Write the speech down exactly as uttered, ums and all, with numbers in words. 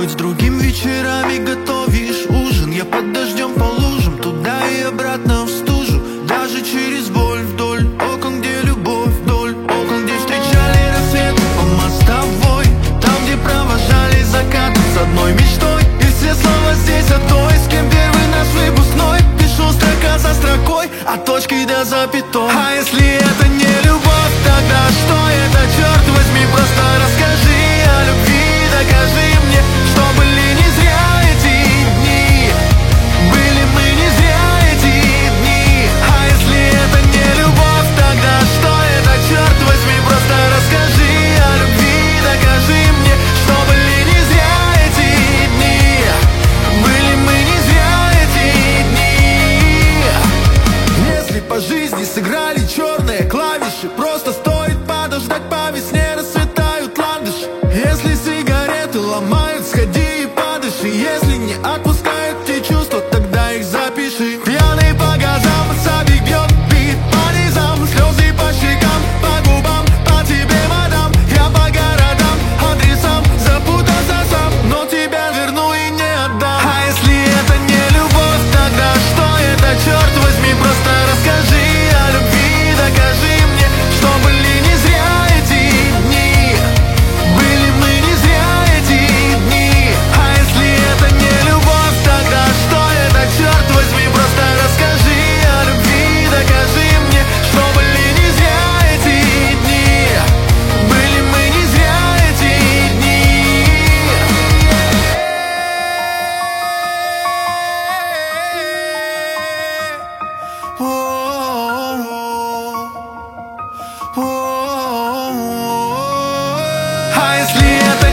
быть с другим вечерами готовишь ужин. Я под дождем по лужам, туда и обратно в стужу. Даже через боль вдоль окон, где любовь, вдоль окон, где встречали рассвет по мостовой, там, где провожали закат с одной мечтой. И все слова здесь о той, с кем первый наш выпускной. Пишу строка за строкой, от точки до запятой. А если это не любовь, тогда что это, черт возьми? Просто расскажи о любви, докажи мне, что были не зря эти дни. Были мы не зря эти дни. А если это не любовь, тогда что это, черт возьми? Просто расскажи о любви, докажи мне, что были не зря эти дни. Были мы не зря эти дни. Если по жизни сыграли черные клавиши, просто стоит подождать, по весне расцветают ландыши. Если сигареты ломают, сходи и подыши. Если не отпускают те чувства, тогда их запиши. Пьяный по газам, сабик бьет бит по низам, слезы по щекам, по губам, по тебе, мадам. Я по городам, адресам запутался сам, но тебя верну и не отдам. А если это не любовь, тогда что это, черт возьми? Просто расскажи о любви, докажи мне, что были не зря эти дни. Были мы не зря эти дни. А если это не любовь, тогда что это, черт возьми? Просто расскажи о любви, докажи мне, что были не зря эти дни. Были мы не зря эти дни. А если это